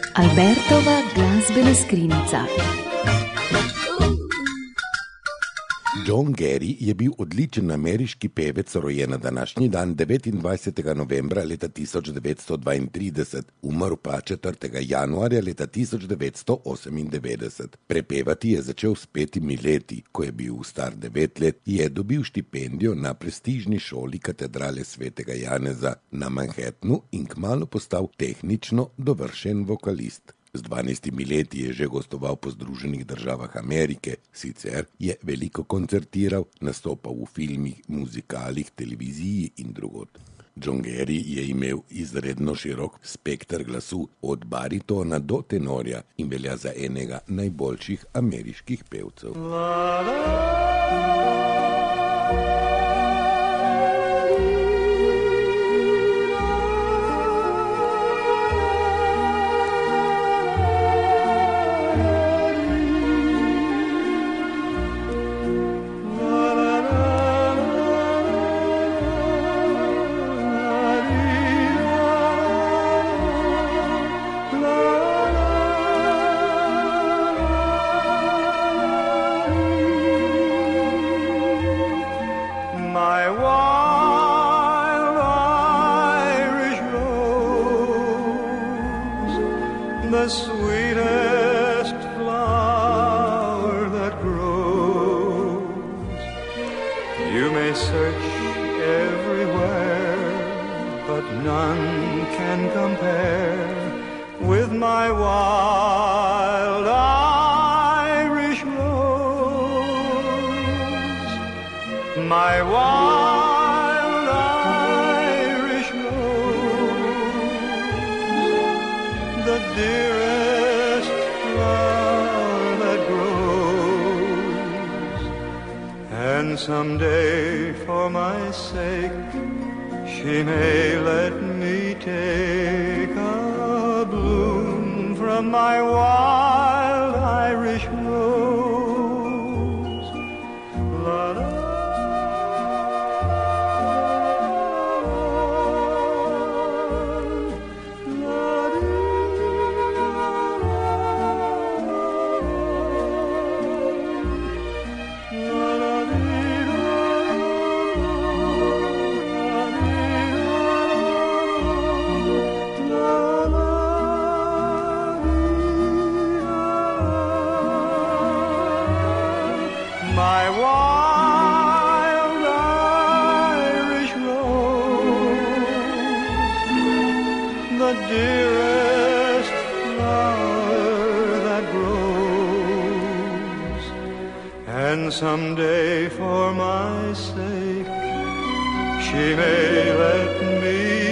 Albertova glasbena skrinjica. John Gary je bil odličen ameriški pevec, rojen na današnji dan 29. novembra leta 1932, umrl pa 4. januarja leta 1998. Prepevati je začel s 5 leti, ko je bil star 9 let, je dobil štipendijo na prestižni šoli katedrale svetega Janeza na Manhattnu in kmalu postal tehnično dovršen vokalist. Z 12 leti je že gostoval po Združenih državah Amerike, sicer je veliko koncertiral, nastopal v filmih, muzikalih, televiziji in drugod. John Gary je imel izredno širok spekter glasu, od baritona do tenorja, in velja za enega najboljših ameriških pevcev. My wild Irish rose, the sweetest flower that grows. You may search everywhere, but none can compare with my wild Irish rose. My wild Irish rose, the dearest flower that grows. And someday, for my sake, she may let me take a bloom from my wild Irish rose. La la. My wild Irish rose, the dearest flower that grows. And someday, for my sake, she may let me